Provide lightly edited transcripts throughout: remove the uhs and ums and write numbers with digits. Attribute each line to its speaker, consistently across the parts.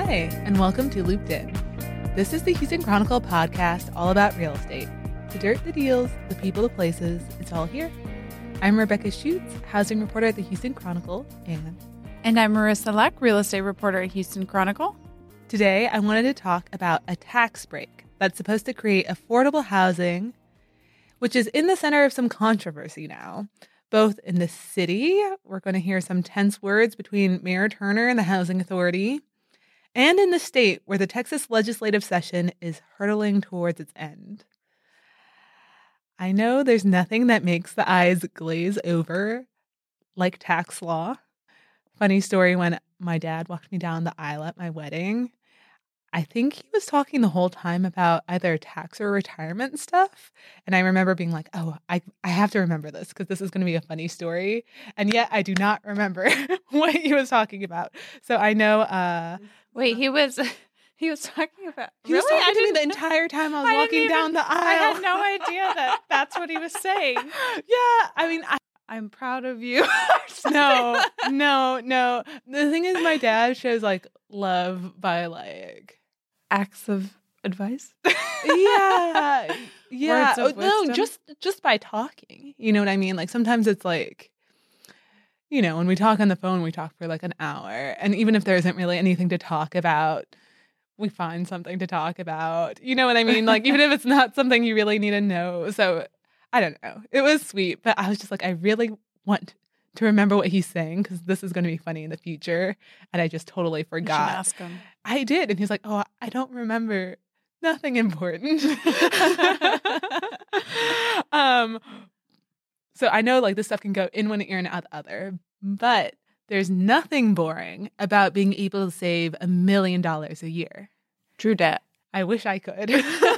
Speaker 1: Hi, and welcome to Looped In. This is the Houston Chronicle podcast all about real estate. The dirt, the deals, the people, the places, it's all here. I'm Rebecca Schutz, housing reporter at the Houston Chronicle,
Speaker 2: And I'm Marissa Leck, real estate reporter at Houston Chronicle.
Speaker 1: Today, I wanted to talk about a tax break that's supposed to create affordable housing, which is in the center of some controversy now. Both in the city, we're going to hear some tense words between Mayor Turner and the Housing Authority, and in the state, where the Texas legislative session is hurtling towards its end. I know there's nothing that makes the eyes glaze over like tax law. Funny story, when my dad walked me down the aisle at my wedding, I think he was talking the whole time about either tax or retirement stuff. And I remember being like, oh, I have to remember this because this is going to be a funny story. And yet I do not remember what he was talking about. So I know.
Speaker 2: Wait, he was talking about.
Speaker 1: He was talking to me the entire time I was walking down the aisle.
Speaker 2: I had no idea that that's what he was saying.
Speaker 1: Yeah. I mean,
Speaker 2: I'm proud of you.
Speaker 1: No. The thing is, my dad shows like love by like
Speaker 2: acts of advice.
Speaker 1: Yeah.
Speaker 2: Words of
Speaker 1: no,
Speaker 2: wisdom.
Speaker 1: just by talking. You know what I mean? Like sometimes it's like, you know, when we talk on the phone, we talk for like an hour. And even if there isn't really anything to talk about, we find something to talk about. You know what I mean? Like even if it's not something you really need to know. So I don't know. It was sweet, but I was just like, I really want to remember what he's saying because this is going to be funny in the future. And I just totally forgot.
Speaker 2: You should ask him.
Speaker 1: I did. And he's like, oh, I don't remember nothing important. So I know like this stuff can go in one ear and out the other, but there's nothing boring about being able to save $1 million a year.
Speaker 2: True debt.
Speaker 1: I wish I could.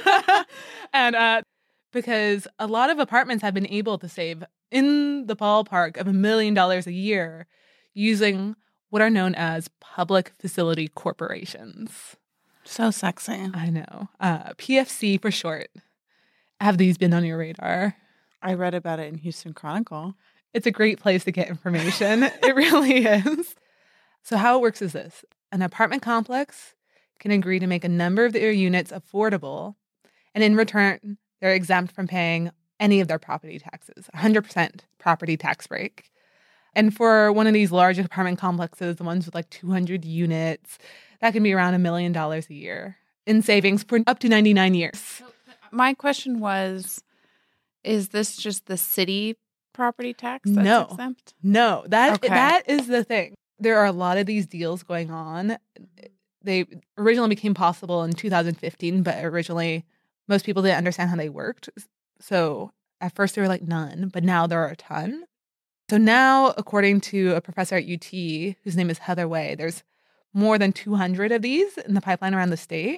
Speaker 1: And because a lot of apartments have been able to save in the ballpark of $1 million a year using what are known as public facility corporations.
Speaker 2: So sexy.
Speaker 1: I know. PFC for short. Have these been on your radar?
Speaker 2: I read about it in Houston Chronicle.
Speaker 1: It's a great place to get information. It really is. So how it works is this. An apartment complex can agree to make a number of their units affordable, and in return, they're exempt from paying any of their property taxes, 100% property tax break. And for one of these large apartment complexes, the ones with like 200 units, that can be around $1 million a year in savings for up to 99 years.
Speaker 2: My question was, is this just the city property tax that's exempt?
Speaker 1: No, that
Speaker 2: Okay.
Speaker 1: is the thing. There are a lot of these deals going on. They originally became possible in 2015, but originally most people didn't understand how they worked. So at first there were like none, but now there are a ton. So now, according to a professor at UT, whose name is Heather Way, there's more than 200 of these in the pipeline around the state.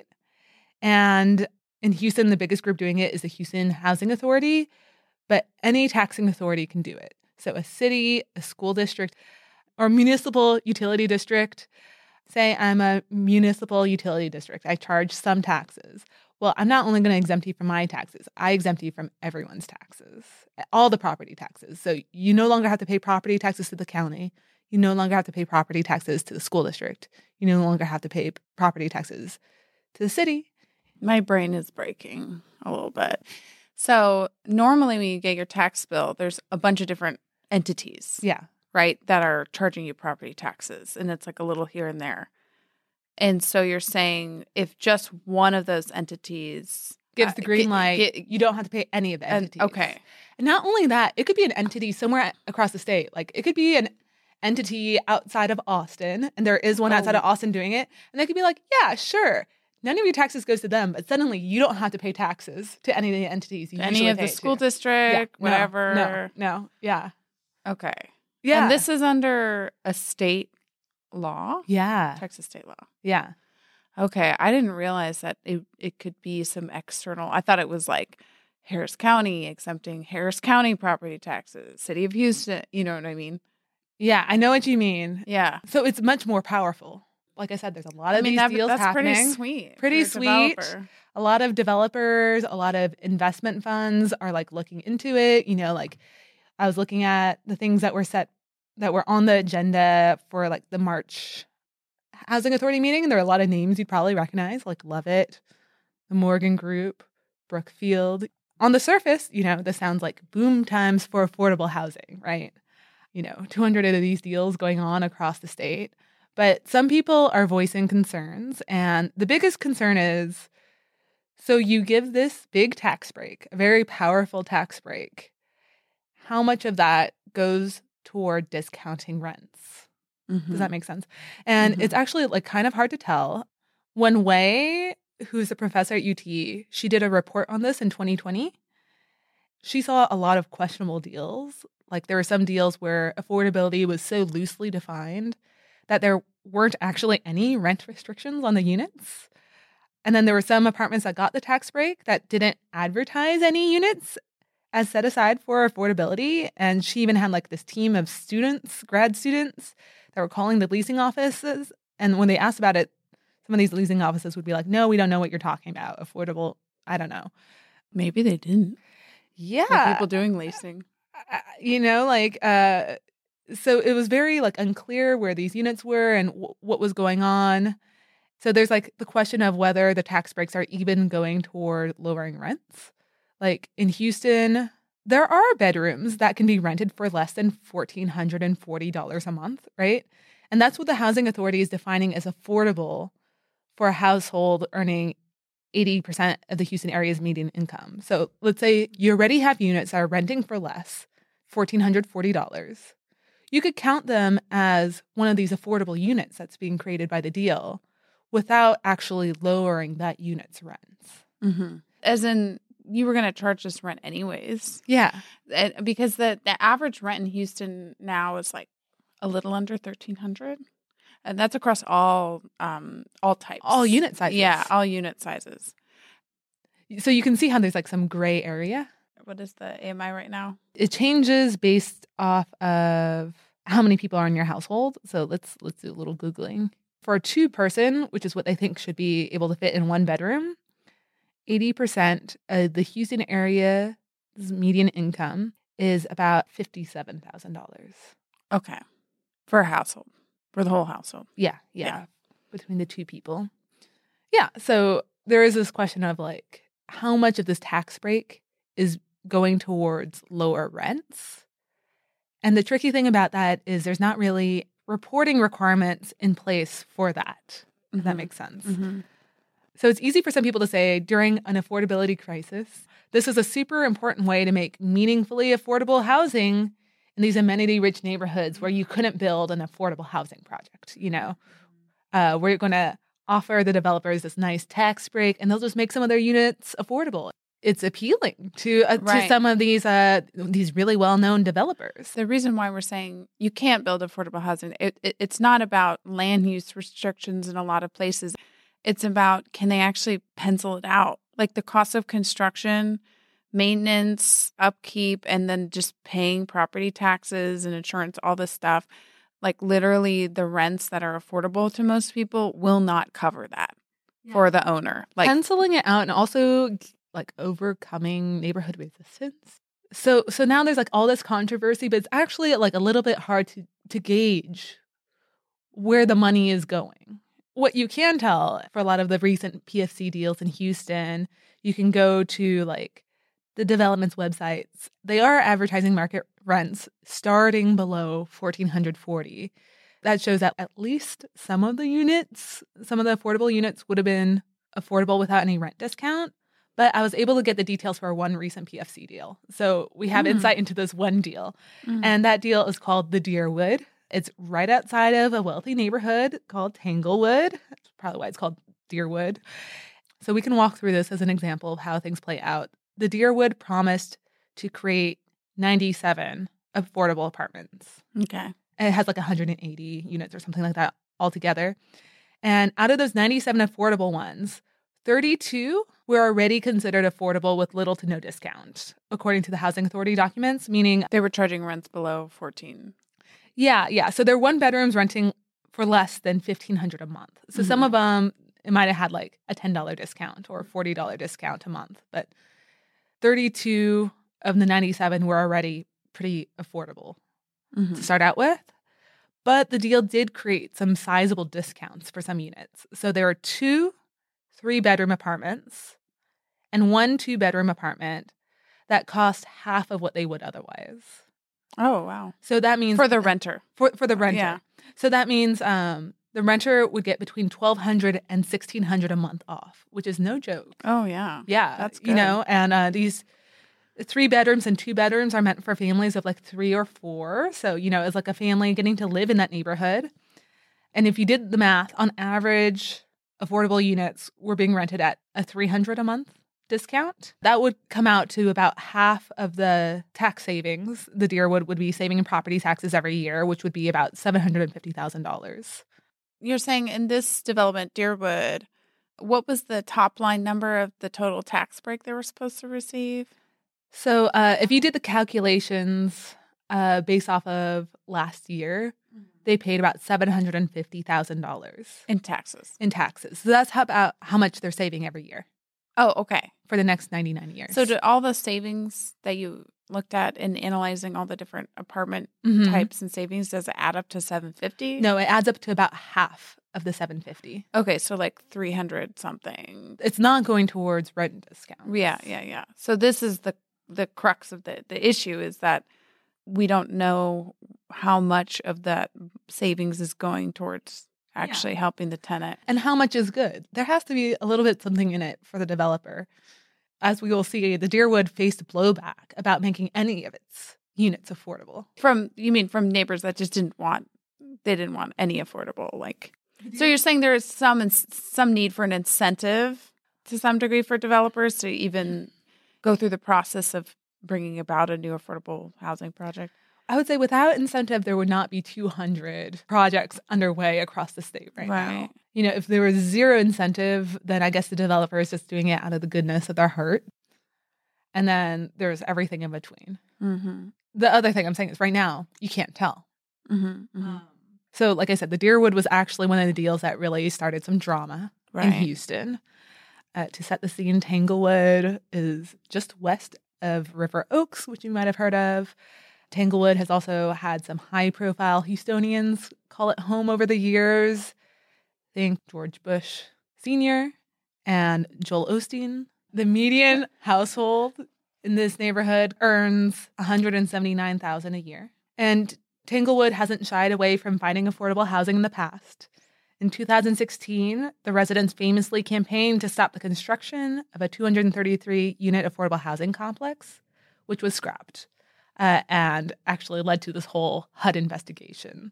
Speaker 1: And in Houston, the biggest group doing it is the Houston Housing Authority, but any taxing authority can do it. So a city, a school district, or municipal utility district. Say I'm a municipal utility district. I charge some taxes. Well, I'm not only going to exempt you from my taxes. I exempt you from everyone's taxes, all the property taxes. So you no longer have to pay property taxes to the county. You no longer have to pay property taxes to the school district. You no longer have to pay property taxes to the city.
Speaker 2: My brain is breaking a little bit. So normally when you get your tax bill, there's a bunch of different entities,
Speaker 1: Yeah.
Speaker 2: right, that are charging you property taxes. And it's like a little here and there. And so you're saying if just one of those entities
Speaker 1: Gives the green light, you don't have to pay any of the entities.
Speaker 2: Okay.
Speaker 1: And not only that, it could be an entity somewhere across the state. Like it could be an entity outside of Austin, and there is one outside of Austin doing it. And they could be like, yeah, sure. None of your taxes goes to them, but suddenly you don't have to pay taxes to any of the entities you
Speaker 2: Any
Speaker 1: usually
Speaker 2: of the
Speaker 1: pay
Speaker 2: school
Speaker 1: to.
Speaker 2: district,
Speaker 1: Yeah,
Speaker 2: whatever.
Speaker 1: No, yeah.
Speaker 2: Okay.
Speaker 1: Yeah.
Speaker 2: And this is under a state law?
Speaker 1: Yeah.
Speaker 2: Texas state law.
Speaker 1: Yeah.
Speaker 2: Okay. I didn't realize that it could be some external. I thought it was like Harris County exempting Harris County property taxes, City of Houston. You know what I mean?
Speaker 1: Yeah, I know what you mean.
Speaker 2: Yeah.
Speaker 1: So it's much more powerful. Like I said, there's a lot of these deals
Speaker 2: that's
Speaker 1: happening.
Speaker 2: pretty sweet.
Speaker 1: Pretty
Speaker 2: for a
Speaker 1: sweet.
Speaker 2: developer.
Speaker 1: A lot of developers, a lot of investment funds are like looking into it. You know, like I was looking at the things that were on the agenda for like the March housing authority meeting, there are a lot of names you'd probably recognize, like Lovett, the Morgan Group, Brookfield. On the surface, this sounds like boom times for affordable housing, right? 200 of these deals going on across the state. But some people are voicing concerns. And the biggest concern is, so you give this big tax break, a very powerful tax break. How much of that goes toward discounting rents? Does that make sense? And it's actually like kind of hard to tell. Wen Wei, who's a professor at UT, she did a report on this in 2020. She saw a lot of questionable deals. Like there were some deals where affordability was so loosely defined that there weren't actually any rent restrictions on the units. And then there were some apartments that got the tax break that didn't advertise any units as set aside for affordability. And she even had like this team of students, grad students, that were calling the leasing offices. And when they asked about it, some of these leasing offices would be like, no, we don't know what you're talking about. Affordable, I don't know.
Speaker 2: Maybe they didn't.
Speaker 1: Yeah.
Speaker 2: For people doing leasing.
Speaker 1: So it was very like unclear where these units were and what was going on. So there's like the question of whether the tax breaks are even going toward lowering rents. Like in Houston, there are bedrooms that can be rented for less than $1,440 a month, right? And that's what the housing authority is defining as affordable for a household earning 80% of the Houston area's median income. So let's say you already have units that are renting for less, $1,440. You could count them as one of these affordable units that's being created by the deal without actually lowering that unit's rents.
Speaker 2: As in, you were going to charge this rent anyways.
Speaker 1: Yeah.
Speaker 2: Because the average rent in Houston now is like a little under $1,300. And that's across all types.
Speaker 1: All unit sizes.
Speaker 2: Yeah, all unit sizes.
Speaker 1: So you can see how there's like some gray area.
Speaker 2: What is the AMI right now?
Speaker 1: It changes based off of how many people are in your household. So let's do a little Googling. For a 2-person, which is what they think should be able to fit in one bedroom, 80% of the Houston area's median income is about $57,000.
Speaker 2: Okay. For a household. For the whole household.
Speaker 1: Yeah. Between the two people. Yeah. So there is this question of like, how much of this tax break is going towards lower rents? And the tricky thing about that is there's not really reporting requirements in place for that, if that makes sense. So it's easy for some people to say during an affordability crisis, this is a super important way to make meaningfully affordable housing in these amenity-rich neighborhoods where you couldn't build an affordable housing project, we're going to offer the developers this nice tax break and they'll just make some of their units affordable. It's appealing to some of these really well-known developers.
Speaker 2: The reason why we're saying you can't build affordable housing, it's not about land use restrictions in a lot of places. It's about, can they actually pencil it out? Like the cost of construction, maintenance, upkeep, and then just paying property taxes and insurance, all this stuff. Like literally the rents that are affordable to most people will not cover that for the owner. Like
Speaker 1: penciling it out and also like overcoming neighborhood resistance. So now there's like all this controversy, but it's actually like a little bit hard to gauge where the money is going. What you can tell for a lot of the recent PFC deals in Houston, you can go to like the development's websites. They are advertising market rents starting below $1,440. That shows that at least some of the affordable units would have been affordable without any rent discount. But I was able to get the details for one recent PFC deal. So we have insight into this one deal. And that deal is called the Deerwood. It's right outside of a wealthy neighborhood called Tanglewood. That's probably why it's called Deerwood. So we can walk through this as an example of how things play out. The Deerwood promised to create 97 affordable apartments.
Speaker 2: Okay.
Speaker 1: And it has like 180 units or something like that altogether. And out of those 97 affordable ones, 32 were already considered affordable with little to no discount, according to the Housing Authority documents, meaning
Speaker 2: they were charging rents below 14.
Speaker 1: Yeah. So they're one bedrooms renting for less than $1,500 a month. So some of them, it might have had like a $10 discount or $40 discount a month. But 32 of the 97 were already pretty affordable to start out with. But the deal did create some sizable discounts for some units. So there are 2 3-bedroom apartments and 1 2-bedroom apartment that cost half of what they would otherwise.
Speaker 2: Oh, wow.
Speaker 1: So that means
Speaker 2: For the renter.
Speaker 1: For the renter.
Speaker 2: Yeah.
Speaker 1: So that means the renter would get between $1,200 and $1,600 a month off, which is no joke.
Speaker 2: Oh, yeah.
Speaker 1: Yeah.
Speaker 2: That's good.
Speaker 1: You know, and these 3 bedrooms and 2 bedrooms are meant for families of like 3 or 4. So, you know, it's like a family getting to live in that neighborhood. And if you did the math, on average, affordable units were being rented at a $300 a month discount. That would come out to about half of the tax savings the Deerwood would be saving in property taxes every year, which would be about $750,000.
Speaker 2: You're saying in this development, Deerwood, what was the top line number of the total tax break they were supposed to receive?
Speaker 1: So if you did the calculations based off of last year, they paid about $750,000
Speaker 2: In taxes.
Speaker 1: in taxes. So that's about how much they're saving every year
Speaker 2: Oh, okay.
Speaker 1: for the next 99 years.
Speaker 2: So did all the savings that you looked at in analyzing all the different apartment
Speaker 1: Mhm.
Speaker 2: types and savings, does it add up to 750?
Speaker 1: No, it adds up to about half of the 750.
Speaker 2: Okay, so like 300 something.
Speaker 1: It's not going towards rent discounts.
Speaker 2: Yeah. So this is the crux of the issue is that we don't know how much of that savings is going towards actually helping the tenant.
Speaker 1: And how much is good? There has to be a little bit something in it for the developer. As we will see, the Deerwood faced blowback about making any of its units affordable.
Speaker 2: From neighbors that just didn't want any affordable, like. So you're saying there is some need for an incentive to some degree for developers to even go through the process of bringing about a new affordable housing project?
Speaker 1: I would say without incentive, there would not be 200 projects underway across the state right now. You know, if there was zero incentive, then I guess the developer is just doing it out of the goodness of their heart. And then there's everything in between.
Speaker 2: Mm-hmm.
Speaker 1: The other thing I'm saying is right now, you can't tell.
Speaker 2: Mm-hmm. Mm-hmm.
Speaker 1: So like I said, the Deerwood was actually one of the deals that really started some drama in Houston. To set the scene, Tanglewood is just west of River Oaks, which you might have heard of. Tanglewood has also had some high-profile Houstonians call it home over the years. Think George Bush Sr. and Joel Osteen. The median household in this neighborhood earns $179,000 a year. And Tanglewood hasn't shied away from finding affordable housing in the past. In 2016, the residents famously campaigned to stop the construction of a 233-unit affordable housing complex, which was scrapped and actually led to this whole HUD investigation.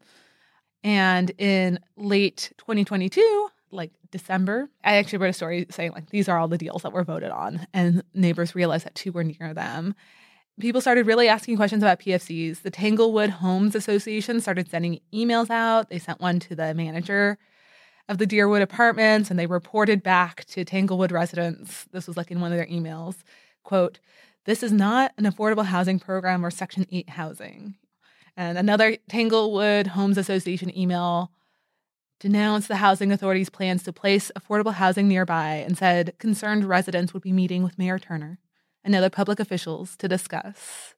Speaker 1: And in late 2022, like December, I actually wrote a story saying, like, these are all the deals that were voted on. And neighbors realized that 2 were near them. People started really asking questions about PFCs. The Tanglewood Homes Association started sending emails out. They sent one to the manager of the Deerwood Apartments, and they reported back to Tanglewood residents. This was like in one of their emails, quote, "This is not an affordable housing program or Section 8 housing." And another Tanglewood Homes Association email denounced the housing authority's plans to place affordable housing nearby and said concerned residents would be meeting with Mayor Turner and other public officials to discuss.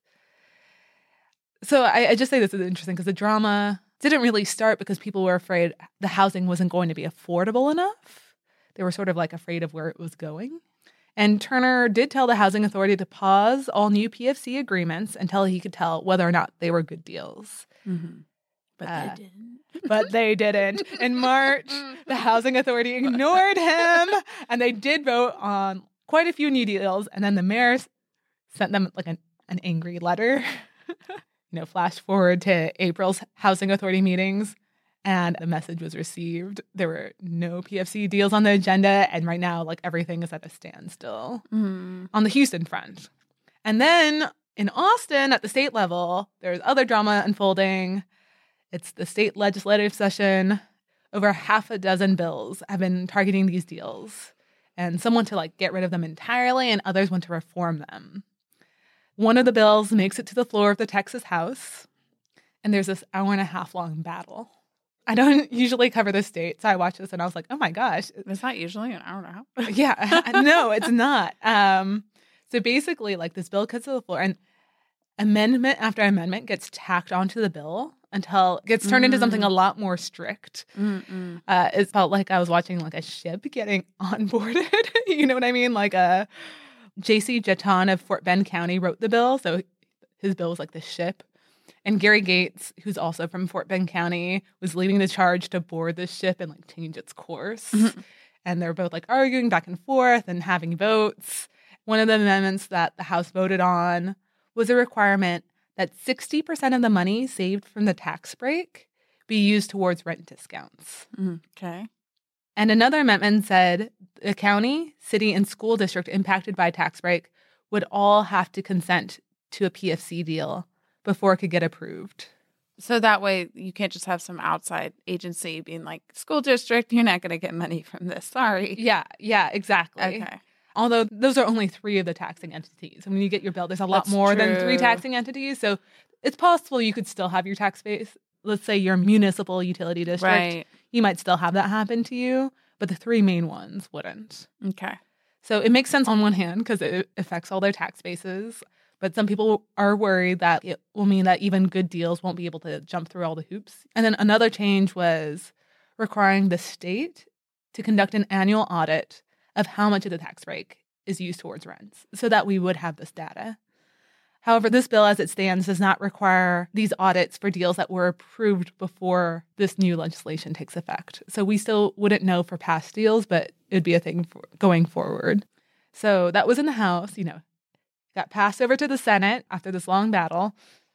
Speaker 1: So I just say this is interesting because the drama didn't really start because people were afraid the housing wasn't going to be affordable enough. They were sort of like afraid of where it was going. And Turner did tell the housing authority to pause all new PFC agreements until he could tell whether or not they were good deals.
Speaker 2: Mm-hmm. But they didn't.
Speaker 1: But they didn't. In March, the housing authority ignored him, and they did vote on quite a few new deals. And then the mayor sent them like an angry letter. Flash forward to April's housing authority meetings, and the message was received. There were no PFC deals on the agenda, and right now, like, everything is at a standstill on the Houston front. And then in Austin, at the state level, there's other drama unfolding. It's the state legislative session. Over half a dozen bills have been targeting these deals, and some want to like get rid of them entirely, and others want to reform them. One of the bills makes it to the floor of the Texas House, and there's this hour-and-a-half-long battle. I don't usually cover the state, so I watched this and I was like, oh my gosh.
Speaker 2: It's not usually an hour and a half.
Speaker 1: Yeah, no, it's not. So basically, like, this bill cuts to the floor, and amendment after amendment gets tacked onto the bill until it gets turned into something a lot more strict. It felt like I was watching like a ship getting onboarded. You know what I mean? Like J.C. Jeton of Fort Bend County wrote the bill. So his bill was like the ship. And Gary Gates, who's also from Fort Bend County, was leading the charge to board the ship and like change its course. And they're both like arguing back and forth and having votes. One of the amendments that the House voted on was a requirement that 60% of the money saved from the tax break be used towards rent discounts.
Speaker 2: Okay.
Speaker 1: And another amendment said the county, city, and school district impacted by tax break would all have to consent to a PFC deal before it could get approved.
Speaker 2: So that way you can't just have some outside agency being like, school district, you're not going to get money from this. Sorry.
Speaker 1: Yeah, exactly.
Speaker 2: Okay.
Speaker 1: Although those are only 3 of the taxing entities. When you get your bill, there's a lot
Speaker 2: That's
Speaker 1: more than
Speaker 2: true.
Speaker 1: 3 taxing entities. So it's possible you could still have your tax base. Let's say your municipal utility district.
Speaker 2: Right.
Speaker 1: You might still have that happen to you, but the 3 main ones wouldn't.
Speaker 2: Okay.
Speaker 1: So it makes sense on one hand because it affects all their tax bases. But some people are worried that it will mean that even good deals won't be able to jump through all the hoops. And then another change was requiring the state to conduct an annual audit of how much of the tax break is used towards rents so that we would have this data. However, this bill as it stands does not require these audits for deals that were approved before this new legislation takes effect. So we still wouldn't know for past deals, but it'd be a thing for going forward. So that was in the House, got passed over to the Senate after this long battle.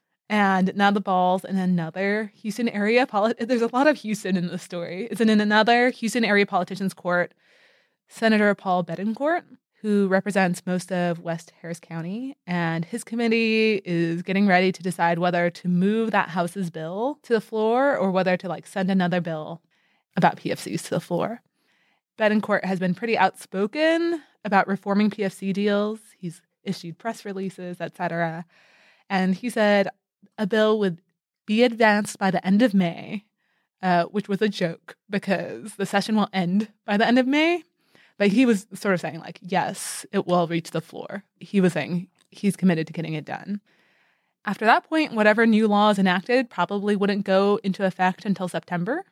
Speaker 1: And now the ball's in another Houston area. There's a lot of Houston in this story. It's in another Houston area politician's court. Senator Paul Bettencourt, who represents most of West Harris County, and his committee is getting ready to decide whether to move that House's bill to the floor or whether to send another bill about PFCs to the floor. Bettencourt has been pretty outspoken about reforming PFC deals. He's issued press releases, etc. And he said a bill would be advanced by the end of May, which was a joke because the session will end by the end of May. But he was sort of saying, yes, it will reach the floor. He was saying he's committed to getting it done. After that point, whatever new law is enacted probably wouldn't go into effect until September.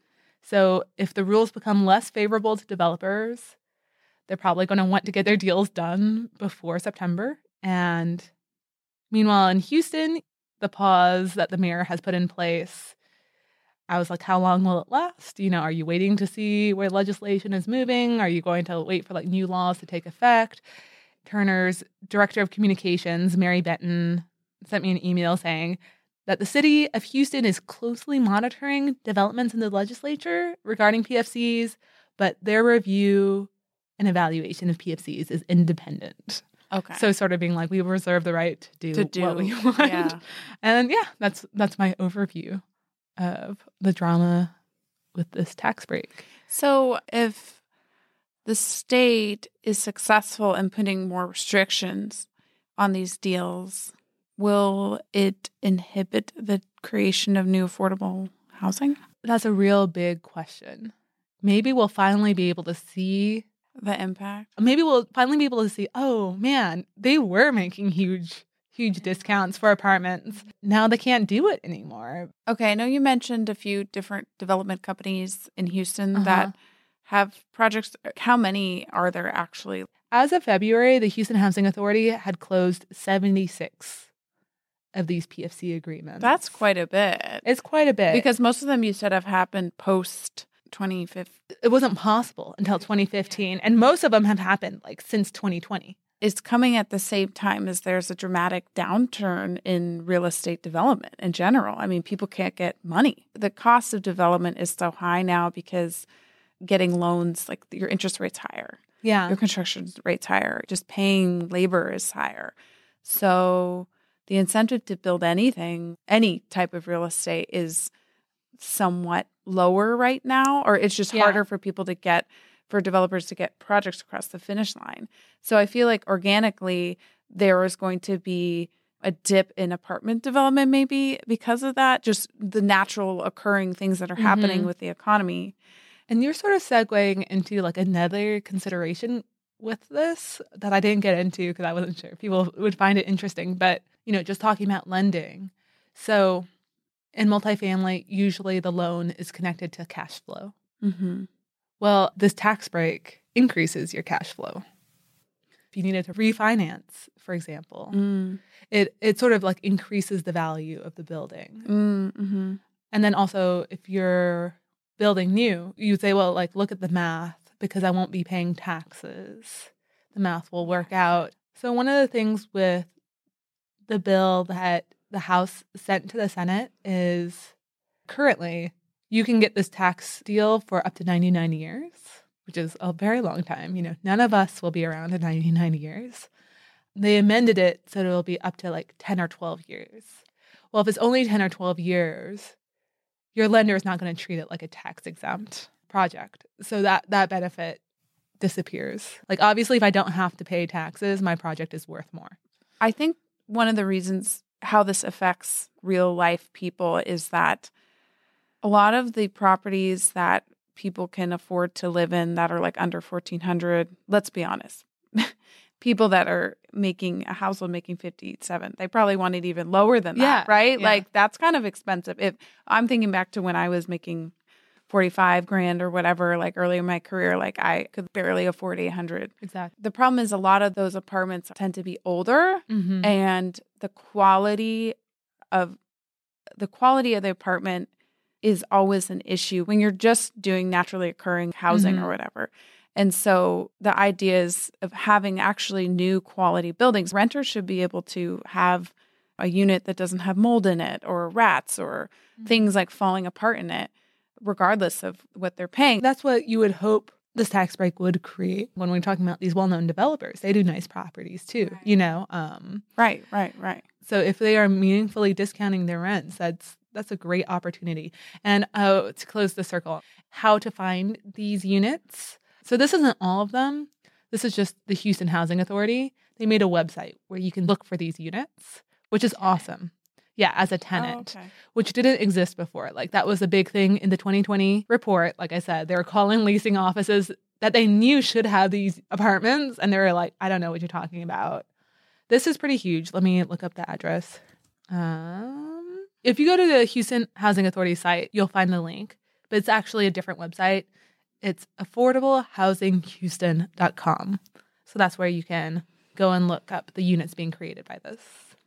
Speaker 1: So if the rules become less favorable to developers, they're probably going to want to get their deals done before September. And meanwhile, in Houston, the pause that the mayor has put in place, I was like, how long will it last? Are you waiting to see where legislation is moving? Are you going to wait for new laws to take effect? Turner's director of communications, Mary Benton, sent me an email saying that the city of Houston is closely monitoring developments in the legislature regarding PFCs, but their review and evaluation of PFCs is independent.
Speaker 2: Okay.
Speaker 1: So sort of being we reserve the right to do what we want.
Speaker 2: Yeah.
Speaker 1: And that's my overview of the drama with this tax break.
Speaker 2: So if the state is successful in putting more restrictions on these deals, will it inhibit the creation of new affordable housing?
Speaker 1: That's a real big question. Maybe we'll finally be able to see
Speaker 2: the impact.
Speaker 1: Maybe we'll finally be able to see, oh man, they were making huge discounts for apartments. Now they can't do it anymore.
Speaker 2: Okay, I know you mentioned a few different development companies in Houston that have projects. How many are there actually?
Speaker 1: As of February, the Houston Housing Authority had closed 76 of these PFC agreements.
Speaker 2: That's quite a bit.
Speaker 1: It's quite a bit.
Speaker 2: Because most of them you said have happened post 2015.
Speaker 1: It wasn't possible until 2015. And most of them have happened since 2020.
Speaker 2: Is coming at the same time as there's a dramatic downturn in real estate development in general. I mean, people can't get money. The cost of development is so high now because getting loans, your interest rate's higher.
Speaker 1: Yeah.
Speaker 2: Your construction rate's higher. Just paying labor is higher. So the incentive to build anything, any type of real estate is somewhat lower right now, or it's just harder for people to get for developers to get projects across the finish line. So I feel like organically there is going to be a dip in apartment development maybe because of that, just the natural occurring things that are happening with the economy.
Speaker 1: And you're sort of segueing into another consideration with this that I didn't get into because I wasn't sure people would find it interesting, but, just talking about lending. So in multifamily, usually the loan is connected to cash flow.
Speaker 2: Mm-hmm.
Speaker 1: Well, this tax break increases your cash flow. If you needed to refinance, for example, it sort of like increases the value of the building.
Speaker 2: Mm-hmm.
Speaker 1: And then also if you're building new, you'd say, well, like, look at the math because I won't be paying taxes. The math will work out. So one of the things with the bill that the House sent to the Senate is currently you can get this tax deal for up to 99 years, which is a very long time. None of us will be around in 99 years. They amended it so it'll be up to like 10 or 12 years. Well, if it's only 10 or 12 years, your lender is not going to treat it like a tax-exempt project. So that benefit disappears. Like, obviously, if I don't have to pay taxes, my project is worth more.
Speaker 2: I think one of the reasons how this affects real life people is that a lot of the properties that people can afford to live in that are like under 1,400, let's be honest, people that are making a household making 57, they probably want it even lower than that, right?
Speaker 1: Yeah.
Speaker 2: Like, that's kind of expensive. If I'm thinking back to when I was making 45 grand or whatever, like early in my career, like I could barely afford 800.
Speaker 1: Exactly.
Speaker 2: The problem is a lot of those apartments tend to be older, and the quality of the apartment is always an issue when you're just doing naturally occurring housing or whatever. And so the ideas of having actually new quality buildings, renters should be able to have a unit that doesn't have mold in it or rats or things like falling apart in it, regardless of what they're paying.
Speaker 1: That's what you would hope this tax break would create when we're talking about these well-known developers. They do nice properties too,
Speaker 2: Right.
Speaker 1: So if they are meaningfully discounting their rents, that's a great opportunity. And to close the circle, how to find these units. So this isn't all of them. This is just the Houston Housing Authority. They made a website where you can look for these units, which is awesome. Yeah, as a tenant, which didn't exist before. Like, that was a big thing in the 2020 report. Like I said, they were calling leasing offices that they knew should have these apartments. And they were like, I don't know what you're talking about. This is pretty huge. Let me look up the address. If you go to the Houston Housing Authority site, you'll find the link. But it's actually a different website. It's affordablehousinghouston.com. So that's where you can go and look up the units being created by this.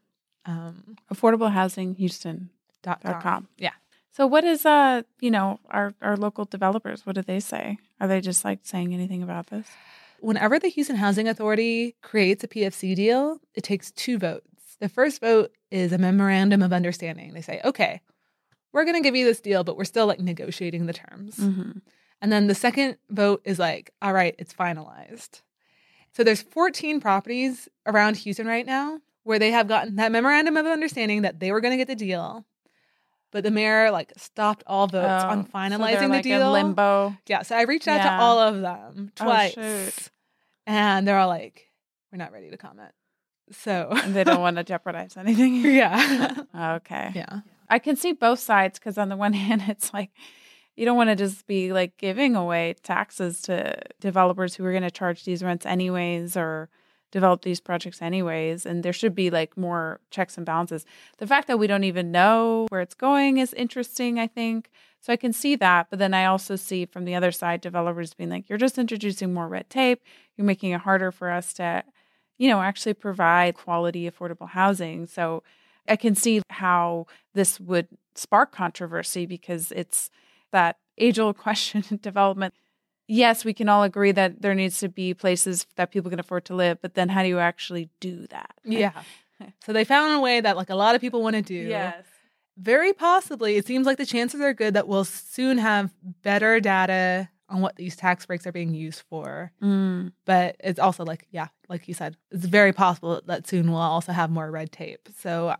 Speaker 2: Affordablehousinghouston.com.
Speaker 1: Yeah.
Speaker 2: So what is our local developers, what do they say? Are they just like saying anything about this?
Speaker 1: Whenever the Houston Housing Authority creates a PFC deal, it takes 2 votes. The first vote is a memorandum of understanding. They say, okay, we're going to give you this deal, but we're still like negotiating the terms. And then the second vote is like, all right, it's finalized. So there's 14 properties around Houston right now where they have gotten that memorandum of understanding that they were going to get the deal, but the mayor like stopped all votes on finalizing
Speaker 2: so
Speaker 1: the deal.
Speaker 2: In limbo.
Speaker 1: Yeah, so I reached out to all of them twice, and they're all like, "We're not ready to comment." So
Speaker 2: and they don't want to jeopardize anything.
Speaker 1: Yeah.
Speaker 2: Okay.
Speaker 1: Yeah.
Speaker 2: I can see both sides because on the one hand, it's like you don't want to just be like giving away taxes to developers who are going to charge these rents anyways or develop these projects anyways. And there should be like more checks and balances. The fact that we don't even know where it's going is interesting, I think. So I can see that. But then I also see from the other side, developers being like, you're just introducing more red tape. You're making it harder for us to, actually provide quality, affordable housing. So I can see how this would spark controversy because it's that age-old question in development. Yes, we can all agree that there needs to be places that people can afford to live, but then how do you actually do that?
Speaker 1: Yeah. So they found a way that like a lot of people want to do.
Speaker 2: Yes.
Speaker 1: Very possibly, it seems like the chances are good that we'll soon have better data on what these tax breaks are being used for. But it's also like, yeah, like you said, it's very possible that soon we'll also have more red tape. So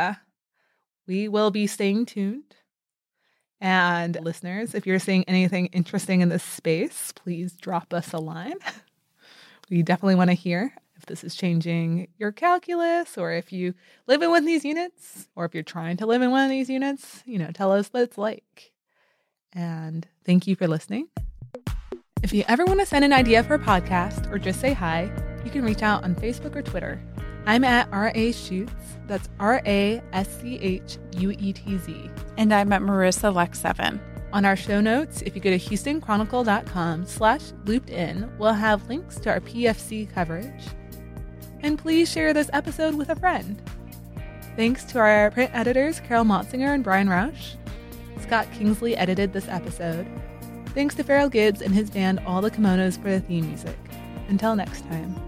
Speaker 1: we will be staying tuned. And listeners, if you're seeing anything interesting in this space, please drop us a line. We definitely want to hear if this is changing your calculus or if you live in one of these units or if you're trying to live in one of these units, tell us what it's like. And thank you for listening. If you ever want to send an idea for a podcast or just say hi, you can reach out on Facebook or Twitter. I'm at R.A. Schutz. That's RASCHUETZ.
Speaker 2: And I'm at Marissa Lex7.
Speaker 1: On our show notes, if you go to HoustonChronicle.com/loopedin, we'll have links to our PFC coverage. And please share this episode with a friend. Thanks to our print editors, Carol Motzinger and Brian Roush. Scott Kingsley edited this episode. Thanks to Farrell Gibbs and his band All the Kimonos for the theme music. Until next time.